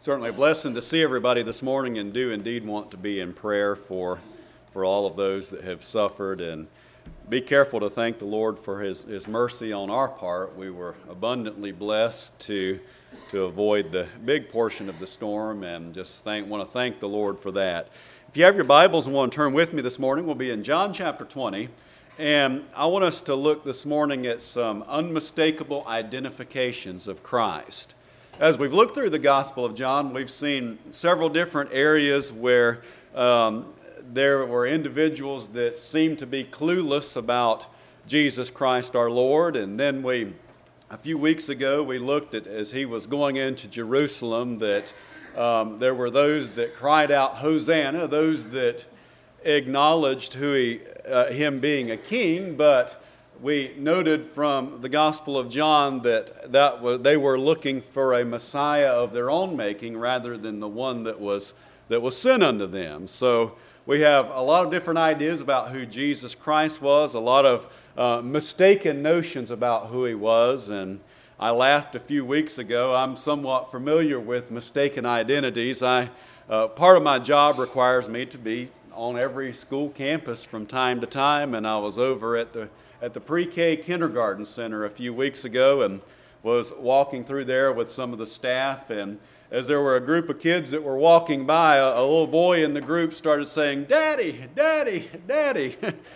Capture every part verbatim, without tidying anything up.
Certainly a blessing to see everybody this morning, and do indeed want to be in prayer for for all of those that have suffered, and be careful to thank the Lord for his, his mercy on our part. We were abundantly blessed to to avoid the big portion of the storm, and just thank want to thank the Lord for that. If you have your Bibles and want to turn with me this morning, we'll be in John chapter twenty, and I want us to look this morning at some unmistakable identifications of Christ. As we've looked through the Gospel of John, we've seen several different areas where um, there were individuals that seemed to be clueless about Jesus Christ our Lord. And then we, a few weeks ago, we looked at, as he was going into Jerusalem, that um, there were those that cried out, Hosanna, those that acknowledged who he, uh, him being a king, but we noted from the Gospel of John that, that was, they were looking for a Messiah of their own making rather than the one that was, that was sent unto them. So we have a lot of different ideas about who Jesus Christ was, a lot of uh, mistaken notions about who he was. And I laughed a few weeks ago. I'm somewhat familiar with mistaken identities. I, uh, part of my job requires me to be on every school campus from time to time, and I was over at the at the pre-K kindergarten center a few weeks ago and was walking through there with some of the staff, and as there were a group of kids that were walking by, a, a little boy in the group started saying, "Daddy, Daddy, Daddy."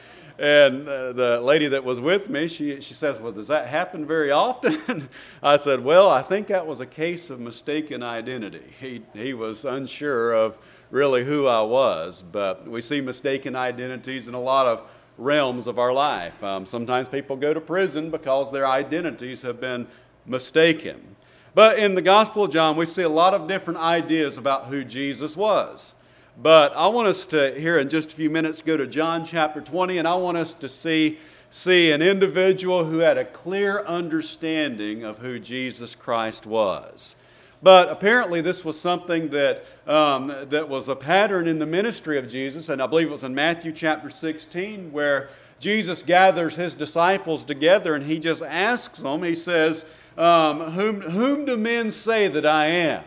And uh, the lady that was with me, she, she says, "Well, does that happen very often?" I said, "Well, I think that was a case of mistaken identity. He, he was unsure of really who I was." But we see mistaken identities in a lot of realms of our life. Um, sometimes people go to prison because their identities have been mistaken. But in the Gospel of John, we see a lot of different ideas about who Jesus was. But I want us to, here in just a few minutes, go to John chapter twenty, and I want us to see, see an individual who had a clear understanding of who Jesus Christ was. But apparently this was something that um, that was a pattern in the ministry of Jesus, and I believe it was in Matthew chapter sixteen where Jesus gathers his disciples together and he just asks them, he says, um, whom, whom do men say that I am?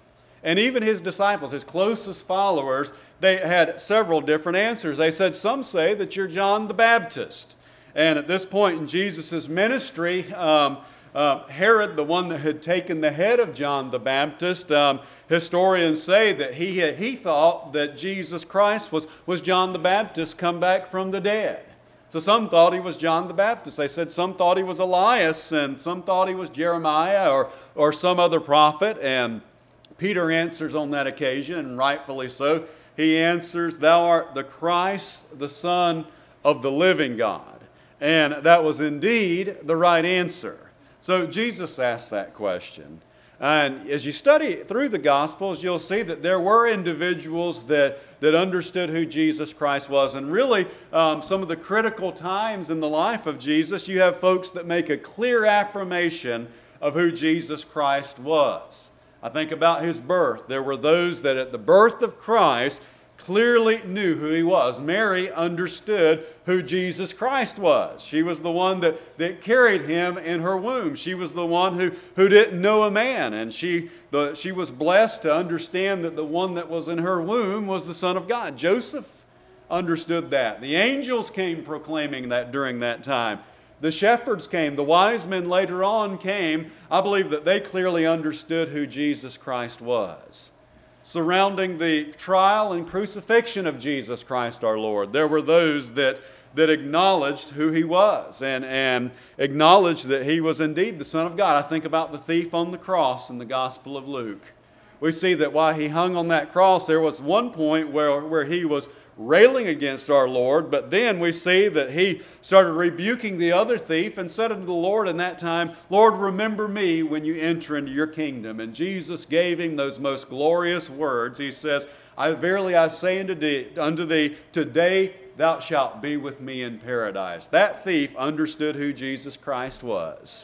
And even his disciples, his closest followers, they had several different answers. They said, some say that you're John the Baptist. And at this point in Jesus' ministry, um, Uh, Herod, the one that had taken the head of John the Baptist, um, historians say that he had, he thought that Jesus Christ was, was John the Baptist come back from the dead. So some thought he was John the Baptist. They said some thought he was Elias, and some thought he was Jeremiah or, or some other prophet. And Peter answers on that occasion, and rightfully so. He answers, "Thou art the Christ, the Son of the living God." And that was indeed the right answer. So Jesus asked that question. And as you study through the Gospels, you'll see that there were individuals that, that understood who Jesus Christ was. And really, um, some of the critical times in the life of Jesus, you have folks that make a clear affirmation of who Jesus Christ was. I think about his birth. There were those that at the birth of Christ clearly knew who he was. Mary understood who Jesus Christ was. She was the one that, that carried him in her womb. She was the one who, who didn't know a man. And she, the, she was blessed to understand that the one that was in her womb was the Son of God. Joseph understood that. The angels came proclaiming that during that time. The shepherds came. The wise men later on came. I believe that they clearly understood who Jesus Christ was. Surrounding the trial and crucifixion of Jesus Christ our Lord, there were those that, that acknowledged who he was and, and acknowledged that he was indeed the Son of God. I think about the thief on the cross in the Gospel of Luke. We see that while he hung on that cross, there was one point where, where he was railing against our Lord, but then we see that he started rebuking the other thief and said unto the Lord in that time, "Lord, remember me when you enter into your kingdom." And Jesus gave him those most glorious words. He says, "I verily I say unto thee, unto thee, today thou shalt be with me in paradise." That thief understood who Jesus Christ was.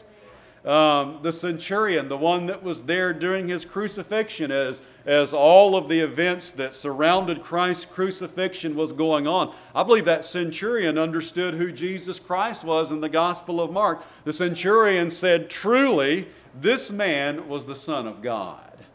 Um, the centurion, the one that was there during his crucifixion as, as all of the events that surrounded Christ's crucifixion was going on. I believe that centurion understood who Jesus Christ was in the Gospel of Mark. The centurion said, "Truly, this man was the Son of God."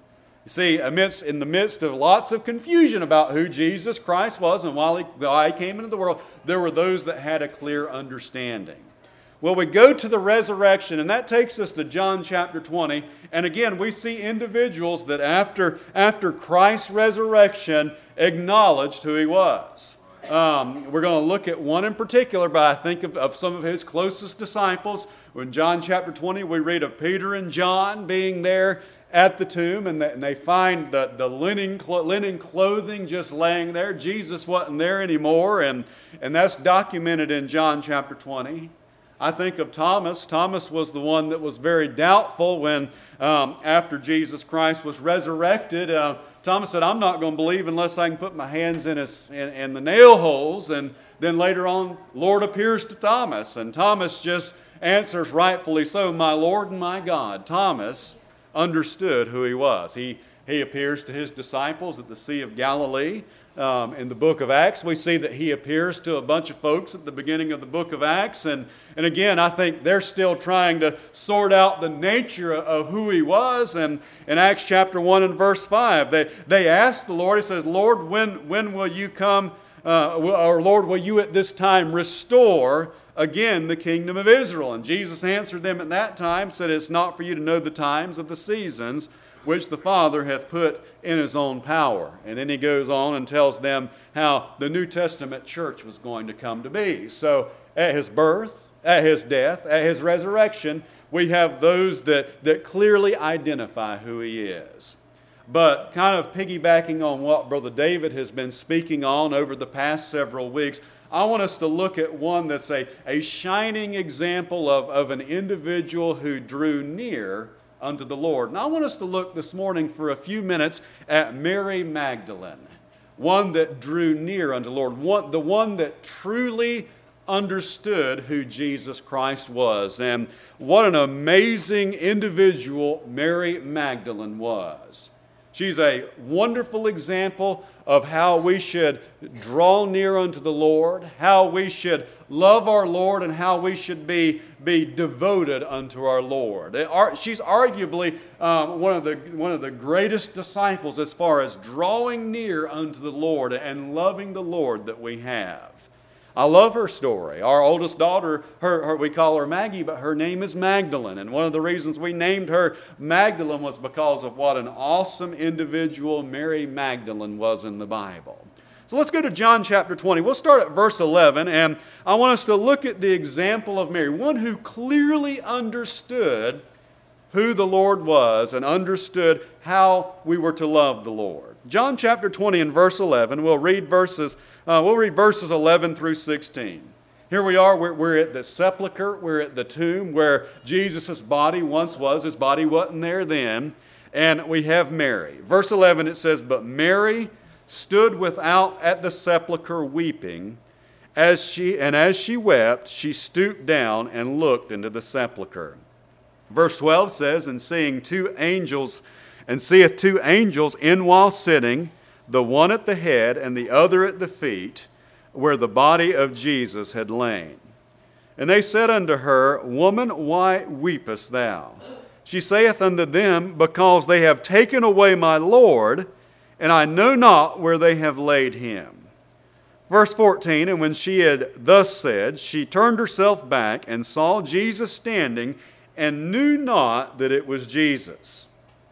See, amidst, in the midst of lots of confusion about who Jesus Christ was and why he, why he came into the world, there were those that had a clear understanding. Well, we go to the resurrection, and that takes us to John chapter twenty. And again, we see individuals that after, after Christ's resurrection acknowledged who he was. Um, we're going to look at one in particular, but I think of, of some of his closest disciples. In John chapter twenty, we read of Peter and John being there at the tomb, and they, and they find the, the linen, linen clothing just laying there. Jesus wasn't there anymore, and, and that's documented in John chapter twenty. I think of Thomas. Thomas was the one that was very doubtful when, um, after Jesus Christ was resurrected, uh, Thomas said, I'm not going to believe unless I can put my hands in, his, in, in the nail holes. And then later on, Lord appears to Thomas, and Thomas just answers rightfully so, my Lord and my God. Thomas understood who he was. He, he appears to his disciples at the Sea of Galilee. Um, in the book of Acts, we see that he appears to a bunch of folks at the beginning of the book of Acts. And, and again, I think they're still trying to sort out the nature of who he was. And in Acts chapter one and verse five, they, they asked the Lord, he says, Lord, when, when will you come, uh, or Lord, will you at this time restore again the kingdom of Israel? And Jesus answered them at that time, said, it's not for you to know the times of the seasons which the Father hath put in his own power. And then he goes on and tells them how the New Testament church was going to come to be. So at his birth, at his death, at his resurrection, we have those that, that clearly identify who he is. But kind of piggybacking on what Brother David has been speaking on over the past several weeks, I want us to look at one that's a, a shining example of, of an individual who drew near unto the Lord. And I want us to look this morning for a few minutes at Mary Magdalene, one that drew near unto the Lord, one, the one that truly understood who Jesus Christ was. And what an amazing individual Mary Magdalene was. She's a wonderful example of how we should draw near unto the Lord, how we should love our Lord, and how we should be, be devoted unto our Lord. She's arguably um, one of the, one of the greatest disciples as far as drawing near unto the Lord and loving the Lord that we have. I love her story. Our oldest daughter, her, her, we call her Maggie, but her name is Magdalene. And one of the reasons we named her Magdalene was because of what an awesome individual Mary Magdalene was in the Bible. So let's go to John chapter twenty. We'll start at verse eleven, and I want us to look at the example of Mary, one who clearly understood who the Lord was and understood how we were to love the Lord. John chapter twenty and verse eleven, we'll read verses Uh, we'll read verses eleven through sixteen. Here we are, we're, we're at the sepulcher, we're at the tomb where Jesus' body once was. His body wasn't there then. And we have Mary. Verse eleven, it says, but Mary stood without at the sepulcher weeping. As she, and as she wept, she stooped down and looked into the sepulcher. Verse twelve says, and seeing two angels, and seeth two angels in while sitting, the one at the head and the other at the feet, where the body of Jesus had lain. And they said unto her, Woman, why weepest thou? She saith unto them, Because they have taken away my Lord, and I know not where they have laid him. Verse fourteen, and when she had thus said, she turned herself back and saw Jesus standing, and knew not that it was Jesus.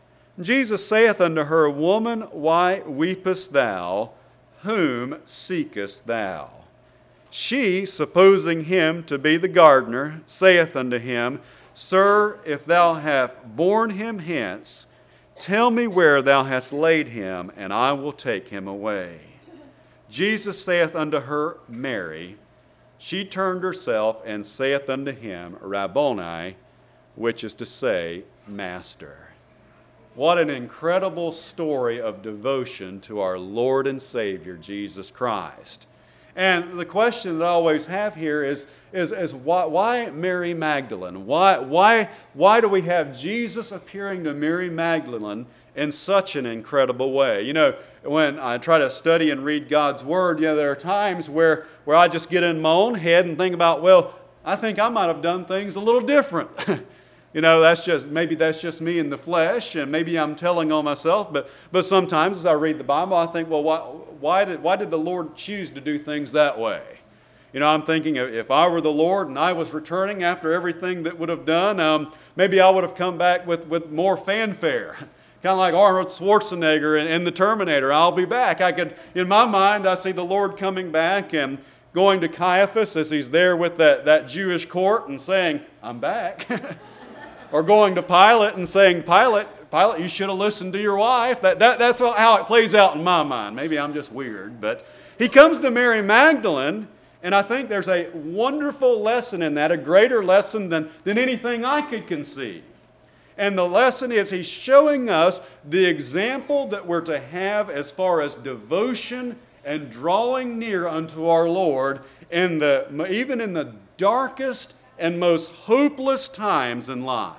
Jesus saith unto her, Woman, why weepest thou? Whom seekest thou? She, supposing him to be the gardener, saith unto him, Sir, if thou have borne him hence, tell me where thou hast laid him, and I will take him away. Jesus saith unto her, Mary. She turned herself and saith unto him, Rabboni, which is to say, Master. What an incredible story of devotion to our Lord and Savior, Jesus Christ. And the question that I always have here is, is, is why, why Mary Magdalene? Why, why, why do we have Jesus appearing to Mary Magdalene in such an incredible way? You know, when I try to study and read God's Word, you know, there are times where, where I just get in my own head and think about, well, I think I might have done things a little different. You know, that's just, maybe that's just me in the flesh, and maybe I'm telling on myself, but, but sometimes as I read the Bible, I think, well, why, why, did, why did the Lord choose to do things that way? You know, I'm thinking if I were the Lord and I was returning after everything that would have done, um, maybe I would have come back with, with more fanfare. Kind of like Arnold Schwarzenegger in, in The Terminator. I'll be back. I could, in my mind, I see the Lord coming back and going to Caiaphas as he's there with that, that Jewish court and saying, I'm back. Or going to Pilate and saying, Pilate, Pilate, you should have listened to your wife. That, that, that's how it plays out in my mind. Maybe I'm just weird. But he comes to Mary Magdalene, and I think there's a wonderful lesson in that, a greater lesson than, than anything I could conceive. And the lesson is he's showing us the example that we're to have as far as devotion and drawing near unto our Lord, in the, even in the darkest and most hopeless times in life.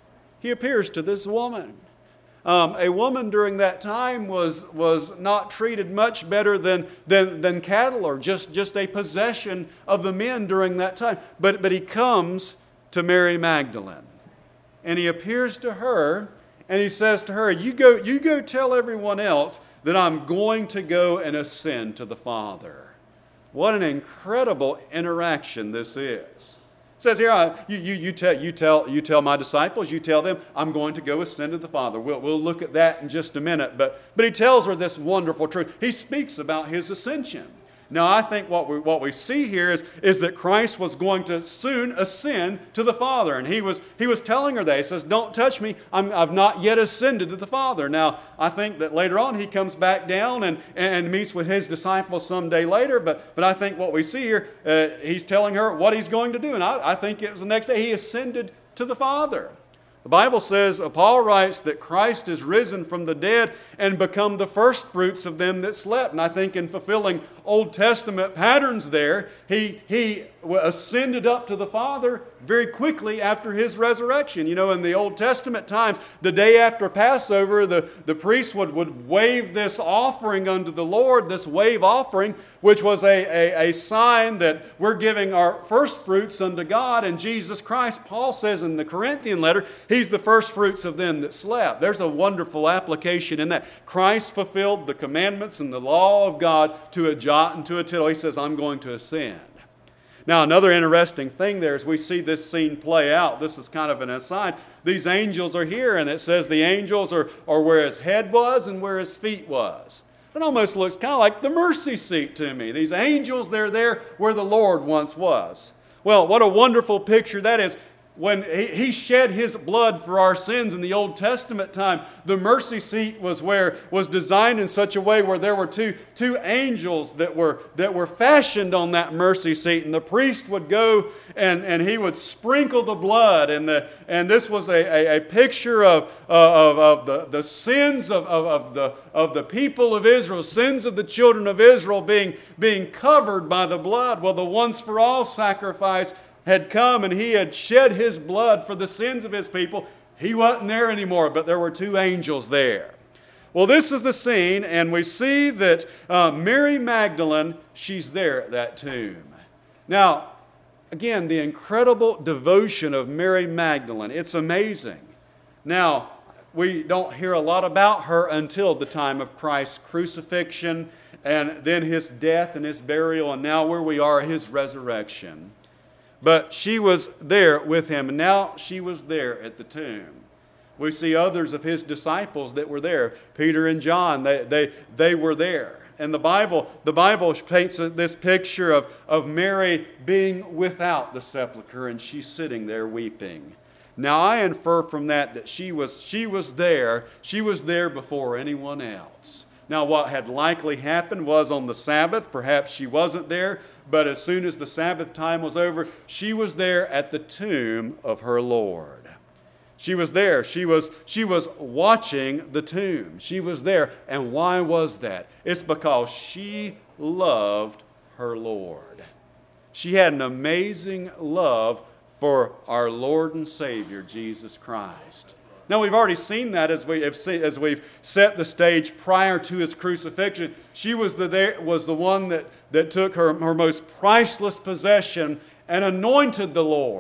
He appears to this woman. Um, a woman during that time was, was not treated much better than, than, than cattle or just, just a possession of the men during that time. But, but he comes to Mary Magdalene, and he appears to her, and he says to her, you go, you go tell everyone else that I'm going to go and ascend to the Father. What an incredible interaction this is. It says here, uh, you, you, you, tell, you, tell, you tell my disciples, you tell them, I'm going to go ascend to the Father. We'll, we'll look at that in just a minute. But, but he tells her this wonderful truth. He speaks about his ascension. Now, I think what we, what we see here is, is that Christ was going to soon ascend to the Father. And he was, he was telling her that. He says, don't touch me. I'm, I've not yet ascended to the Father. Now, I think that later on he comes back down and, and meets with his disciples someday later. But, but I think what we see here, uh, he's telling her what he's going to do. And I, I think it was the next day he ascended to the Father. The Bible says, Paul writes that Christ is risen from the dead and become the first fruits of them that slept. And I think in fulfilling Old Testament patterns there, he, he ascended up to the Father very quickly after his resurrection. You know, in the Old Testament times, the day after Passover, the, the priest would, would wave this offering unto the Lord, this wave offering, which was a, a, a sign that we're giving our first fruits unto God. And Jesus Christ, Paul says in the Corinthian letter, he's the first fruits of them that slept. There's a wonderful application in that. Christ fulfilled the commandments and the law of God to a jot and to a tittle. He says, I'm going to ascend. Now, another interesting thing there as we see this scene play out, this is kind of an aside. These angels are here, and it says the angels are, are where his head was and where his feet was. It almost looks kind of like the mercy seat to me. These angels, they're there where the Lord once was. Well, what a wonderful picture that is. When he shed his blood for our sins in the Old Testament time, the mercy seat was where was designed in such a way where there were two, two angels that were, that were fashioned on that mercy seat. And the priest would go and, and he would sprinkle the blood. And, the, and this was a, a, a picture of, of, of the, the sins of, of, of, the, of the people of Israel, sins of the children of Israel being, being covered by the blood. Well, the once for all sacrifice had come and he had shed his blood for the sins of his people. He wasn't there anymore, but there were two angels there. Well, this is the scene, and we see that uh, Mary Magdalene, she's there at that tomb. Now, again, the incredible devotion of Mary Magdalene, it's amazing. Now, we don't hear a lot about her until the time of Christ's crucifixion, and then his death and his burial, and now where we are, his resurrection. But she was there with him, and now she was there at the tomb. We see others of his disciples that were there. Peter and John, they, they, they were there. And the Bible, the Bible paints this picture of, of Mary being without the sepulchre, and she's sitting there weeping. Now I infer from that that she was, she was there. She was there before anyone else. Now what had likely happened was on the Sabbath, perhaps she wasn't there, but as soon as the Sabbath time was over, she was there at the tomb of her Lord. She was there. She was, she was watching the tomb. She was there. And why was that? It's because she loved her Lord. She had an amazing love for our Lord and Savior, Jesus Christ. Now, we've already seen that as, we have seen, as we've set the stage prior to his crucifixion. She was the, there, was the one that, that took her, her most priceless possession and anointed the Lord.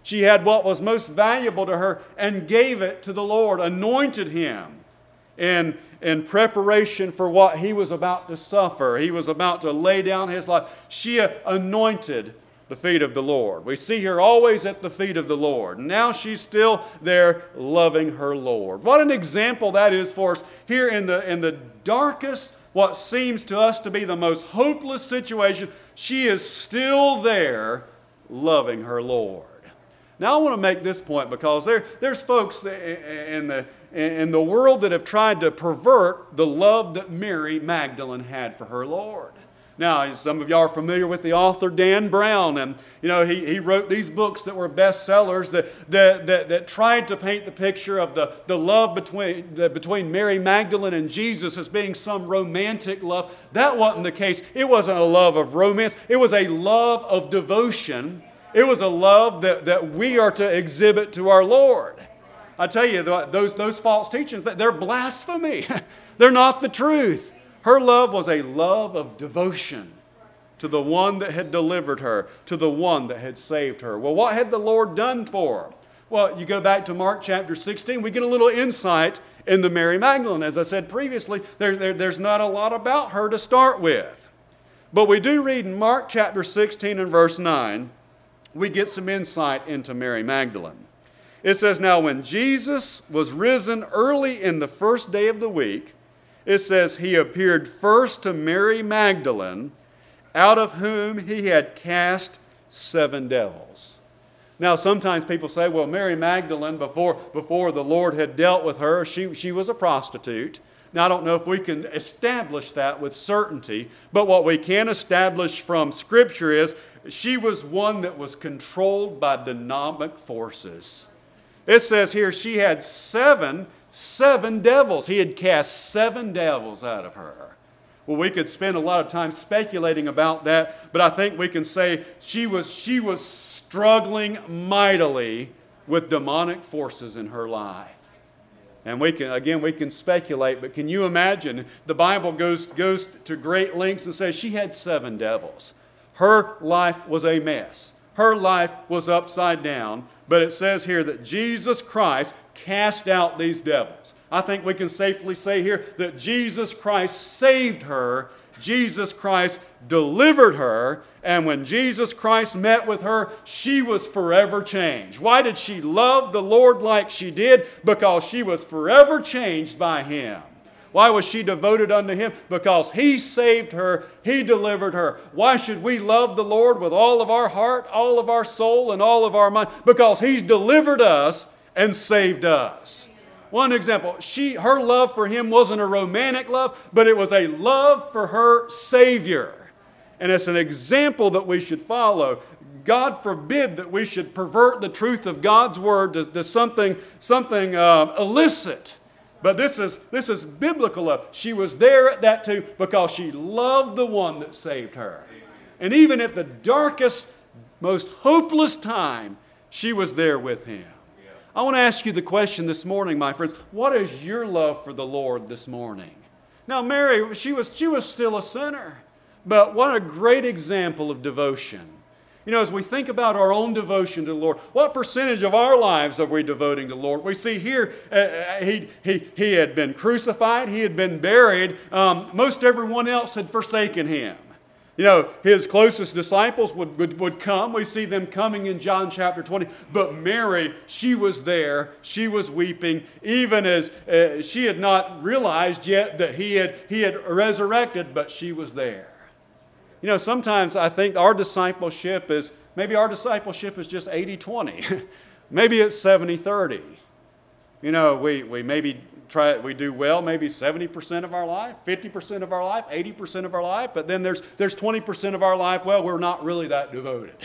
She had what was most valuable to her and gave it to the Lord, anointed him in, in preparation for what he was about to suffer. He was about to lay down his life. She anointed the feet of the Lord. We see her always at the feet of the Lord. Now she's still there loving her Lord. What an example that is for us here in the, in the darkest, what seems to us to be the most hopeless situation. She is still there loving her Lord. Now I want to make this point because there, there's folks in the, in the world that have tried to pervert the love that Mary Magdalene had for her Lord. Now, some of y'all are familiar with the author Dan Brown, and you know he, he wrote these books that were bestsellers that that, that, that tried to paint the picture of the, the love between, the, between Mary Magdalene and Jesus as being some romantic love. That wasn't the case. It wasn't a love of romance. It was a love of devotion. It was a love that, that we are to exhibit to our Lord. I tell you, those, those false teachings, they're blasphemy. They're not the truth. Her love was a love of devotion to the one that had delivered her, to the one that had saved her. Well, what had the Lord done for her? Well, you go back to Mark chapter sixteen, we get a little insight into Mary Magdalene. As I said previously, there, there, there's not a lot about her to start with. But we do read in Mark chapter sixteen and verse nine, we get some insight into Mary Magdalene. It says, "Now when Jesus was risen early in the first day of the week," it says, "he appeared first to Mary Magdalene, out of whom he had cast seven devils." Now, sometimes people say, well, Mary Magdalene, before, before the Lord had dealt with her, she, she was a prostitute. Now, I don't know if we can establish that with certainty, but what we can establish from Scripture is she was one that was controlled by demonic forces. It says here she had seven Seven devils. He had cast seven devils out of her. Well, we could spend a lot of time speculating about that, but I think we can say she was, she was struggling mightily with demonic forces in her life. And we can, again, we can speculate, but can you imagine? The Bible goes, goes to great lengths and says she had seven devils. Her life was a mess. Her life was upside down, but it says here that Jesus Christ cast out these devils. I think we can safely say here that Jesus Christ saved her, Jesus Christ delivered her, and when Jesus Christ met with her, she was forever changed. Why did she love the Lord like she did? Because she was forever changed by Him. Why was she devoted unto Him? Because He saved her, He delivered her. Why should we love the Lord with all of our heart, all of our soul, and all of our mind? Because He's delivered us and saved us. One example, she, her love for Him wasn't a romantic love, but it was a love for her Savior. And it's an example that we should follow. God forbid that we should pervert the truth of God's Word to, to something, something uh, illicit. But this is, this is biblical love. She was there at that too because she loved the one that saved her. And even at the darkest, most hopeless time, she was there with Him. I want to ask you the question this morning, my friends. What is your love for the Lord this morning? Now, Mary, she was, she was still a sinner. But what a great example of devotion. You know, as we think about our own devotion to the Lord, what percentage of our lives are we devoting to the Lord? We see here, uh, he, he, he had been crucified, He had been buried. Um, most everyone else had forsaken Him. You know, His closest disciples would, would, would come. We see them coming in John chapter twenty. But Mary, she was there. She was weeping, even as uh, she had not realized yet that he had, he had resurrected, but she was there. You know, sometimes I think our discipleship is, maybe our discipleship is just eighty twenty. Maybe it's seventy thirty. You know, we, we maybe try, we do well maybe seventy percent of our life, fifty percent of our life, eighty percent of our life, but then there's, there's twenty percent of our life, well, we're not really that devoted.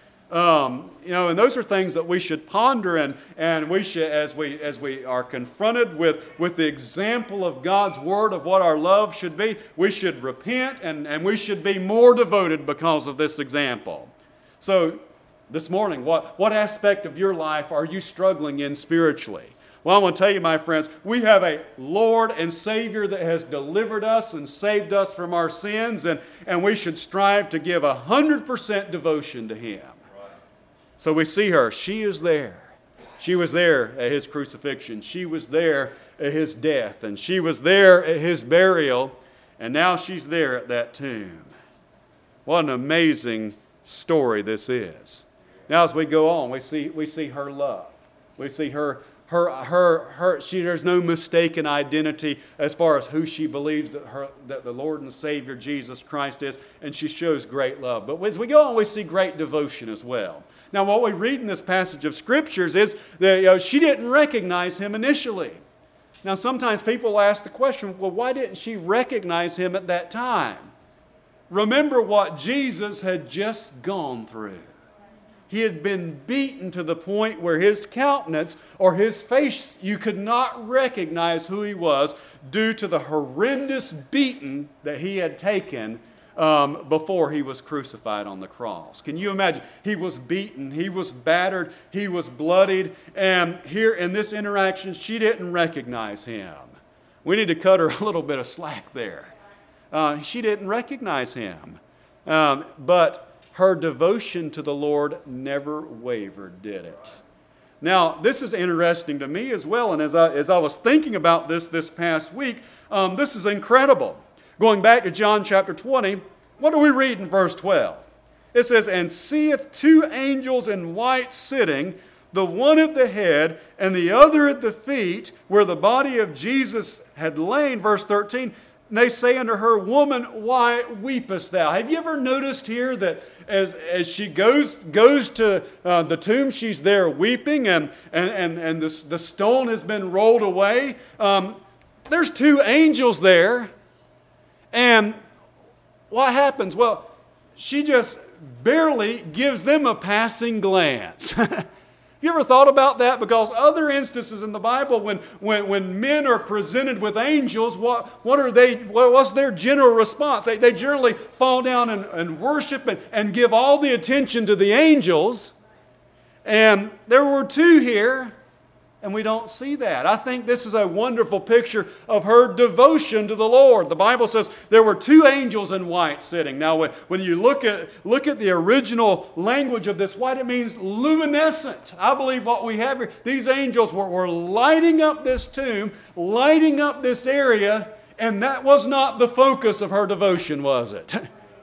Um, you know, and those are things that we should ponder, and, and we should, as we as we are confronted with, with the example of God's Word of what our love should be, we should repent and, and we should be more devoted because of this example. So this morning, what, what aspect of your life are you struggling in spiritually? Well, I want to tell you, my friends, we have a Lord and Savior that has delivered us and saved us from our sins, and, and we should strive to give one hundred percent devotion to Him. So we see her. She is there. She was there at his crucifixion. She was there at his death. And she was there at his burial. And now she's there at that tomb. What an amazing story this is. Now as we go on, we see, we see her love. We see her, her, her, her she, there's no mistaken identity as far as who she believes that, her, that the Lord and Savior Jesus Christ is. And she shows great love. But as we go on, we see great devotion as well. Now, what we read in this passage of Scriptures is that you know, she didn't recognize him initially. Now, sometimes people ask the question, well, why didn't she recognize him at that time? Remember what Jesus had just gone through. He had been beaten to the point where his countenance or his face, you could not recognize who he was due to the horrendous beating that he had taken Um, before he was crucified on the cross. Can you imagine? He was beaten, he was battered, he was bloodied, and here in this interaction, she didn't recognize him. We need to cut her a little bit of slack there. Uh, she didn't recognize him. Um, but her devotion to the Lord never wavered, did it? Now, this is interesting to me as well, and as I, as I was thinking about this this past week, um, this is incredible. Going back to John chapter twenty, what do we read in verse twelve? It says, "And seeth two angels in white sitting, the one at the head and the other at the feet, where the body of Jesus had lain." Verse thirteen, "And they say unto her, Woman, why weepest thou?" Have you ever noticed here that as, as she goes, goes to uh, the tomb, she's there weeping, and, and, and, and the, the stone has been rolled away? Um, there's two angels there. And what happens? Well, she just barely gives them a passing glance. You ever thought about that? Because other instances in the Bible, when, when, when men are presented with angels, what, what are they? What's their general response? They, they generally fall down and, and worship and, and give all the attention to the angels. And there were two here. And we don't see that. I think this is a wonderful picture of her devotion to the Lord. The Bible says there were two angels in white sitting. Now, when, when you look at, look at the original language of this white, it means luminescent. I believe what we have here, these angels were, were lighting up this tomb, lighting up this area, and that was not the focus of her devotion, was it?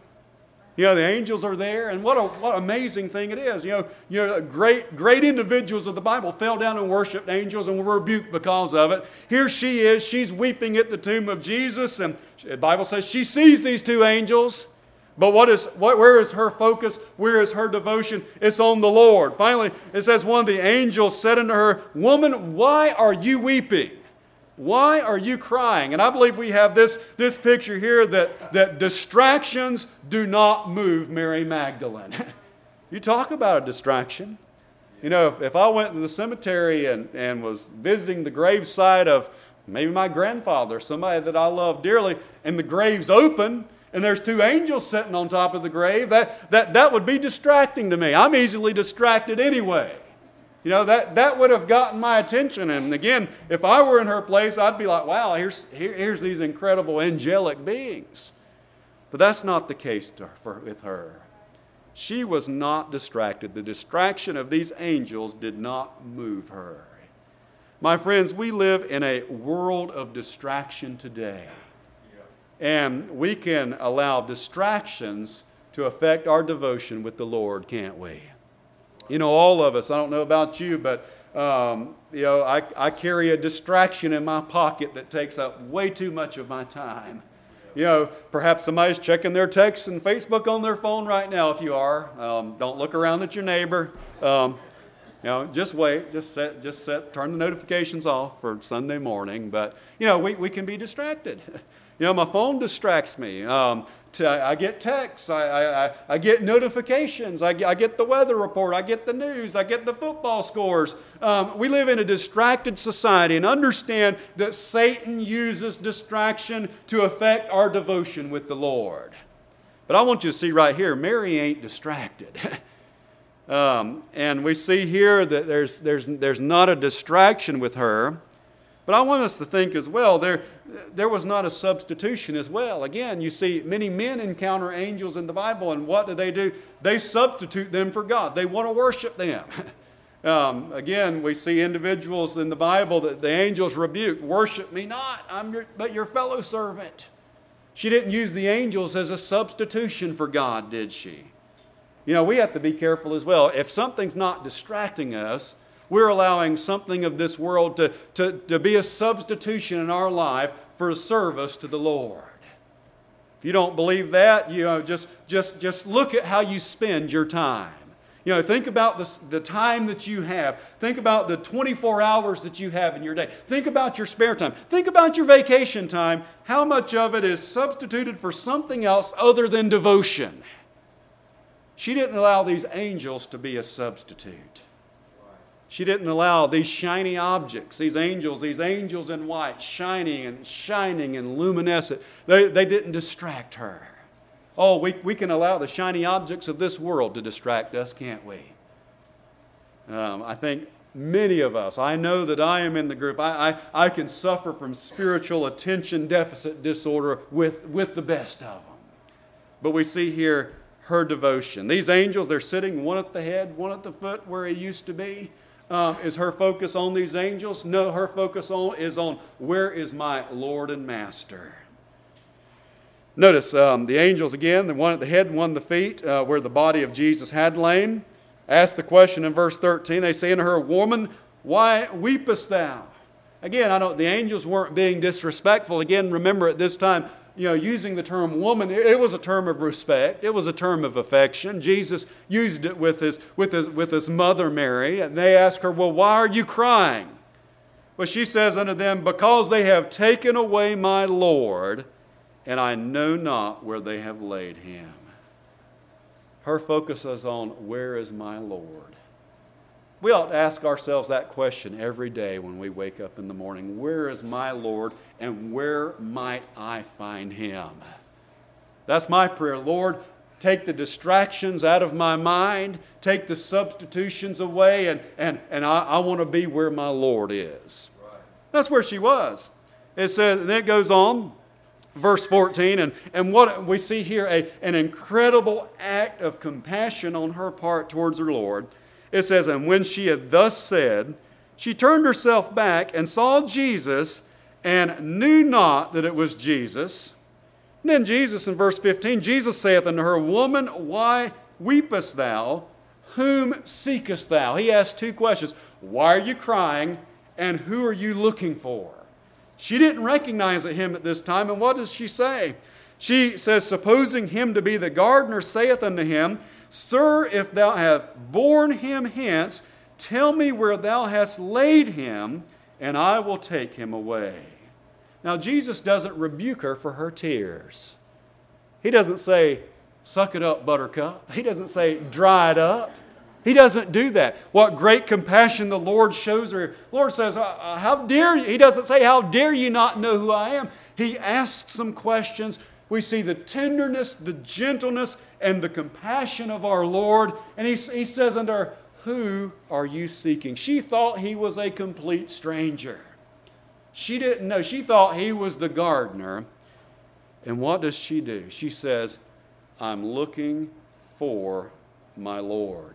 You know, the angels are there, and what a what amazing thing it is. You know, you know, great great individuals of the Bible fell down and worshipped angels and were rebuked because of it. Here she is, she's weeping at the tomb of Jesus, and the Bible says she sees these two angels. But what is what? Where is her focus? Where is her devotion? It's on the Lord. Finally, it says one of the angels said unto her, "Woman, why are you weeping? Why are you crying?" And I believe we have this, this picture here that, that distractions do not move Mary Magdalene. You talk about a distraction. You know, if, if I went to the cemetery and, and was visiting the gravesite of maybe my grandfather, somebody that I love dearly, and the grave's open, and there's two angels sitting on top of the grave, that, that, that would be distracting to me. I'm easily distracted anyway. You know, that, that would have gotten my attention. And again, if I were in her place, I'd be like, wow, here's, here, here's these incredible angelic beings. But that's not the case to, for, with her. She was not distracted. The distraction of these angels did not move her. My friends, we live in a world of distraction today. And we can allow distractions to affect our devotion with the Lord, can't we? You know, all of us, I don't know about you, but, um, you know, I, I carry a distraction in my pocket that takes up way too much of my time. You know, perhaps somebody's checking their texts and Facebook on their phone right now. If you are, um, don't look around at your neighbor. Um, you know, just wait, just set, just set, turn the notifications off for Sunday morning. But, you know, we, we can be distracted. You know, my phone distracts me. Um, t- I get texts. I, I, I get notifications. I get, I get the weather report. I get the news. I get the football scores. Um, we live in a distracted society, and understand that Satan uses distraction to affect our devotion with the Lord. But I want you to see right here, Mary ain't distracted. um, and we see here that there's, there's, there's not a distraction with her. But I want us to think as well, there, there was not a substitution as well. Again, you see many men encounter angels in the Bible, and what do they do? They substitute them for God. They want to worship them. um, again, we see individuals in the Bible that the angels rebuke. Worship me not, I'm your, but your fellow servant. She didn't use the angels as a substitution for God, did she? You know, we have to be careful as well. If something's not distracting us, we're allowing something of this world to, to, to be a substitution in our life for a service to the Lord. If you don't believe that, you know, just, just, just look at how you spend your time. You know, think about the, the time that you have. Think about the twenty-four hours that you have in your day. Think about your spare time. Think about your vacation time. How much of it is substituted for something else other than devotion? She didn't allow these angels to be a substitute. She didn't allow these shiny objects, these angels, these angels in white, shining and shining and luminescent. They, they didn't distract her. Oh, we, we can allow the shiny objects of this world to distract us, can't we? Um, I think many of us, I know that I am in the group, I, I, I can suffer from spiritual attention deficit disorder with, with the best of them. But we see here her devotion. These angels, they're sitting one at the head, one at the foot where he used to be. Um, is her focus on these angels? No, her focus on is on where is my Lord and Master. Notice um, the angels again, the one at the head and one at the feet, uh, where the body of Jesus had lain. Ask the question in verse thirteen. They say unto her, Woman, why weepest thou? Again, I don't. The angels weren't being disrespectful. Again, remember at this time, you know, using the term woman, it was a term of respect. It was a term of affection. Jesus used it with his, with his, with his mother Mary. And they ask her, well, why are you crying? Well, she says unto them, because they have taken away my Lord, and I know not where they have laid him. Her focus is on, where is my Lord? We ought to ask ourselves that question every day when we wake up in the morning. Where is my Lord, and where might I find him? That's my prayer. Lord, take the distractions out of my mind. Take the substitutions away, and, and, and I, I want to be where my Lord is. Right. That's where she was. It says, and it goes on, verse fourteen, and, and what we see here, a, an incredible act of compassion on her part towards her Lord. It says, and when she had thus said, she turned herself back and saw Jesus and knew not that it was Jesus. And then Jesus in verse fifteen, Jesus saith unto her, Woman, why weepest thou? Whom seekest thou? He asked two questions. Why are you crying? And who are you looking for? She didn't recognize him at this time. And what does she say? She says, supposing him to be the gardener, saith unto him, Sir, if thou have borne him hence, tell me where thou hast laid him, and I will take him away. Now, Jesus doesn't rebuke her for her tears. He doesn't say, suck it up, buttercup. He doesn't say, dry it up. He doesn't do that. What great compassion the Lord shows her. The Lord says, uh, how dare you? He doesn't say, how dare you not know who I am? He asks some questions. We see the tenderness, the gentleness, and the compassion of our Lord. And he, he says unto her, who are you seeking? She thought he was a complete stranger. She didn't know. She thought he was the gardener. And what does she do? She says, I'm looking for my Lord.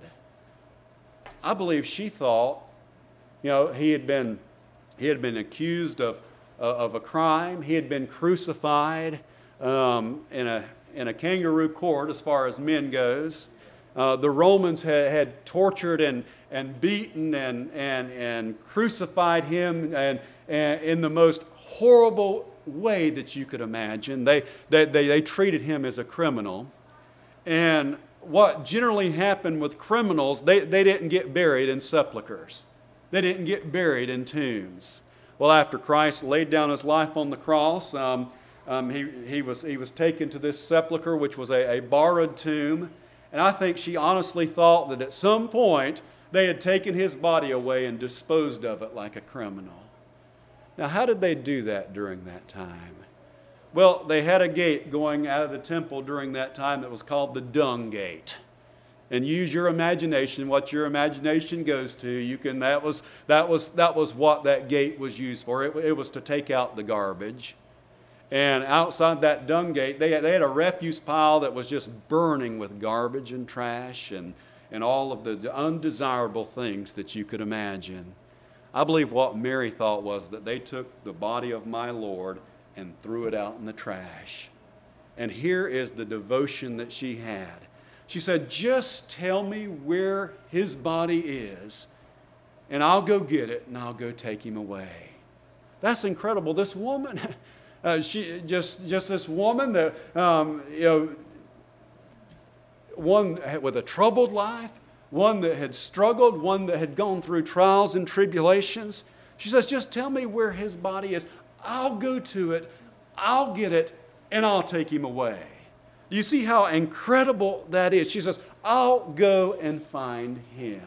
I believe she thought, you know, he had been, he had been accused of, uh, of a crime. He had been crucified um, in a in a kangaroo court as far as men goes. Uh, the Romans had, had tortured and, and beaten and, and, and crucified him and, and in the most horrible way that you could imagine. They, they, they, they treated him as a criminal. And what generally happened with criminals, they, they didn't get buried in sepulchres. They didn't get buried in tombs. Well, after Christ laid down his life on the cross, um, um, he, he, was, he was taken to this sepulcher, which was a, a borrowed tomb. And I think she honestly thought that at some point they had taken his body away and disposed of it like a criminal. Now, how did they do that during that time? Well, they had a gate going out of the temple during that time that was called the Dung Gate. and use your imagination. What your imagination goes to, you can. That was that was that was what that gate was used for. It, it was to take out the garbage. And outside that dung gate, they had, they had a refuse pile that was just burning with garbage and trash and and all of the undesirable things that you could imagine. I believe what Mary thought was that they took the body of my Lord and threw it out in the trash. And here is the devotion that she had. She said, just tell me where his body is, and I'll go get it, and I'll go take him away. That's incredible. This woman, uh, she just just this woman that um, you know, one with a troubled life, one that had struggled, one that had gone through trials and tribulations. She says, just tell me where his body is. I'll go to it, I'll get it, and I'll take him away. Do you see how incredible that is? She says, I'll go and find him.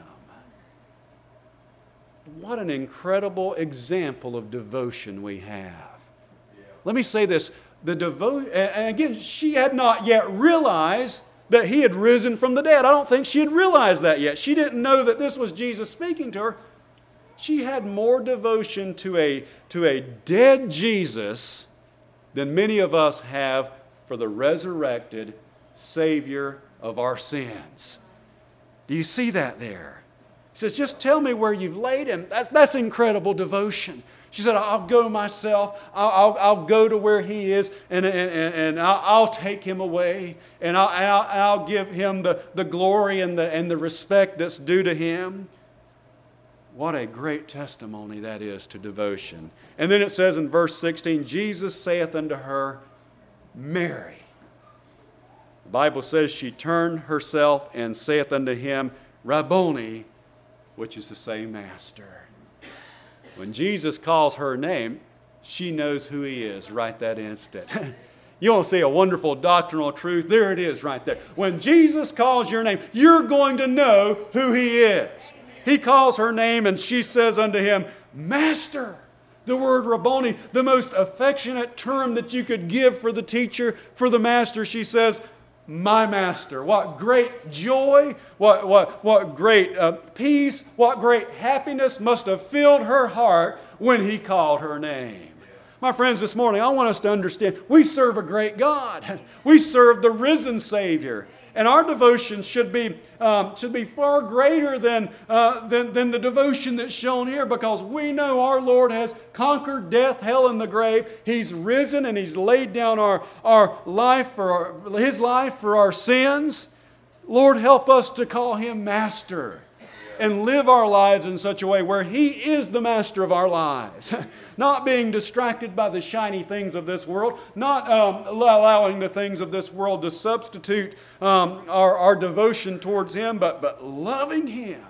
What an incredible example of devotion we have. Let me say this. The devo- and again, she had not yet realized that he had risen from the dead. I don't think she had realized that yet. She didn't know that this was Jesus speaking to her. She had more devotion to a, to a dead Jesus than many of us have for the resurrected Savior of our sins. Do you see that there? He says, just tell me where you've laid him. That's, that's incredible devotion. She said, I'll go myself. I'll, I'll, I'll go to where he is, and, and, and I'll, I'll take him away, and I'll, I'll, I'll give him the, the glory and the, and the respect that's due to him. What a great testimony that is to devotion. And then it says in verse sixteen, Jesus saith unto her, Mary. The Bible says she turned herself and saith unto him, Rabboni, which is to say, Master. When Jesus calls her name, she knows who he is right that instant. You want to see a wonderful doctrinal truth? There it is right there. When Jesus calls your name, you're going to know who he is. He calls her name and she says unto him, Master. The word Rabboni, the most affectionate term that you could give for the teacher, for the master, she says, my master. What great joy, what, what, what great uh, peace, what great happiness must have filled her heart when he called her name. My friends, this morning, I want us to understand we serve a great God. We serve the risen Savior. And our devotion should be, um, should be far greater than, uh, than, than the devotion that's shown here, because we know our Lord has conquered death, hell, and the grave. He's risen and He's laid down our, our life for our, His life for our sins. Lord, help us to call Him Master and live our lives in such a way where He is the master of our lives. Not being distracted by the shiny things of this world, not um, allowing the things of this world to substitute um, our, our devotion towards Him, but, but loving Him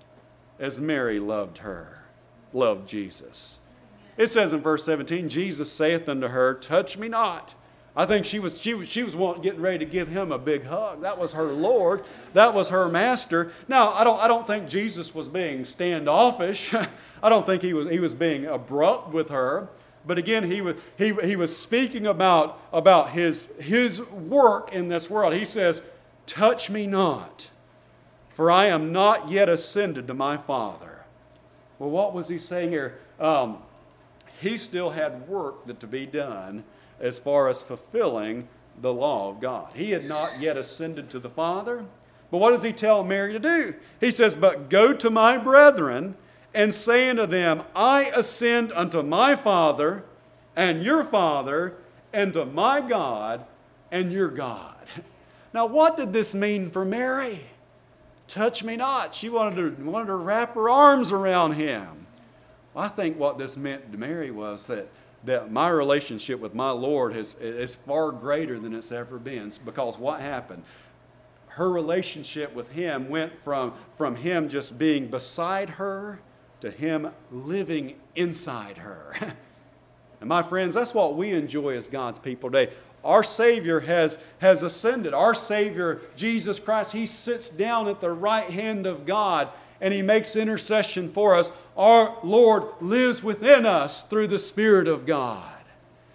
as Mary loved her, loved Jesus. It says in verse seventeen, Jesus saith unto her, touch me not. I think she was she was she was wanting, getting ready to give him a big hug. That was her Lord. That was her master. Now, I don't I don't think Jesus was being standoffish. I don't think he was he was being abrupt with her. But again, he was he he was speaking about about his his work in this world. He says, "Touch me not, for I am not yet ascended to my Father." Well, what was he saying here? Um, he still had work that to be done as far as fulfilling the law of God. He had not yet ascended to the Father. But what does he tell Mary to do? He says, but go to my brethren and say unto them, I ascend unto my Father and your Father, and to my God and your God. Now, what did this mean for Mary? Touch me not. She wanted to, wanted to wrap her arms around him. Well, I think what this meant to Mary was that that my relationship with my Lord is, is far greater than it's ever been. Because what happened? Her relationship with Him went from, from Him just being beside her to Him living inside her. And my friends, that's what we enjoy as God's people today. Our Savior has, has ascended. Our Savior, Jesus Christ, He sits down at the right hand of God and He makes intercession for us. Our Lord lives within us through the Spirit of God.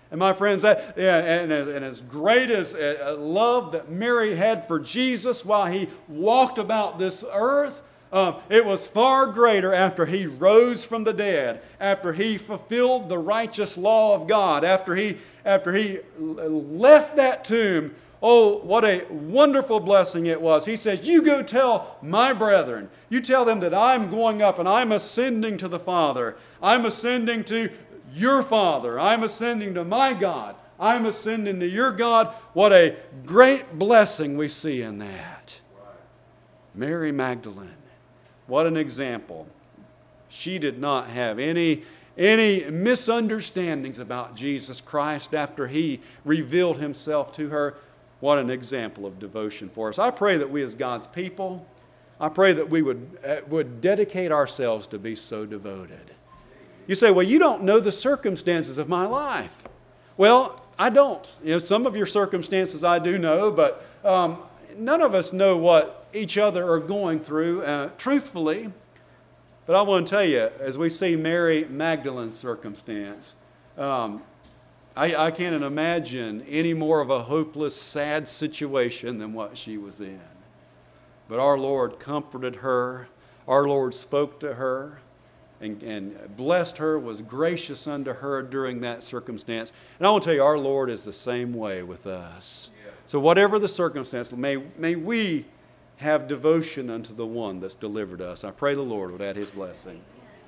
And my friends, that, and, and as great as uh, love that Mary had for Jesus while he walked about this earth, uh, it was far greater after he rose from the dead, after he fulfilled the righteous law of God, after he, after he left that tomb. Oh, what a wonderful blessing it was. He says, you go tell my brethren, you tell them that I'm going up and I'm ascending to the Father. I'm ascending to your Father. I'm ascending to my God. I'm ascending to your God. What a great blessing we see in that. Mary Magdalene, what an example. She did not have any, any misunderstandings about Jesus Christ after he revealed himself to her. What an example of devotion for us. I pray that we as God's people, I pray that we would, uh, would dedicate ourselves to be so devoted. You say, well, you don't know the circumstances of my life. Well, I don't. You know, some of your circumstances I do know, but um, none of us know what each other are going through, uh, truthfully. But I want to tell you, as we see Mary Magdalene's circumstance, um, I, I can't imagine any more of a hopeless, sad situation than what she was in. But our Lord comforted her. Our Lord spoke to her. And, and blessed her, was gracious unto her during that circumstance. And I want to tell you, our Lord is the same way with us. Yeah. So whatever the circumstance, may, may we have devotion unto the one that's delivered us. I pray the Lord would add his blessing.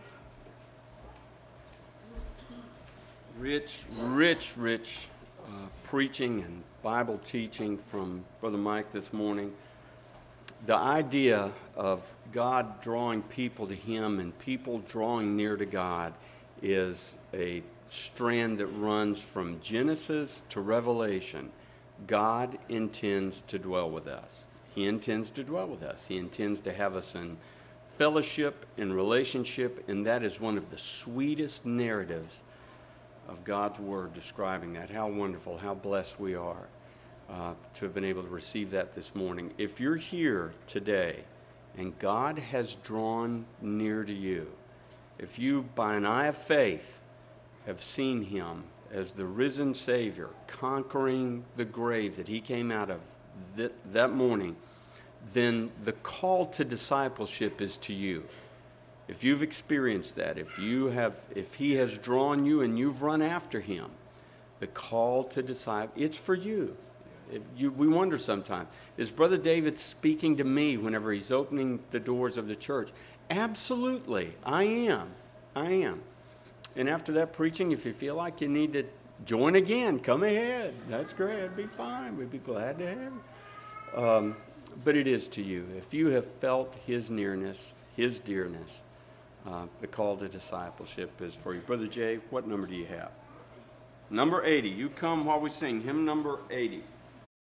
Rich, rich, rich uh, preaching and Bible teaching from Brother Mike this morning. The idea of God drawing people to him and people drawing near to God is a strand that runs from Genesis to Revelation. God intends to dwell with us. He intends to dwell with us. He intends to have us in fellowship, in relationship, and that is one of the sweetest narratives of God's Word describing that. How wonderful, how blessed we are. Uh, to have been able to receive that this morning. If you're here today and God has drawn near to you, if you, by an eye of faith, have seen him as the risen Savior, conquering the grave that he came out of that, that morning, then the call to discipleship is to you. If you've experienced that, if you have, if he has drawn you and you've run after him, the call to disciple, it's for you. You, we wonder sometimes, is Brother David speaking to me whenever he's opening the doors of the church? Absolutely, I am. I am. And after that preaching, if you feel like you need to join again, come ahead. That's great. It'd be fine. We'd be glad to have you. Um, but it is to you. If you have felt his nearness, his dearness, uh, the call to discipleship is for you. Brother Jay, what number do you have? Number eighty. You come while we sing hymn number eighty.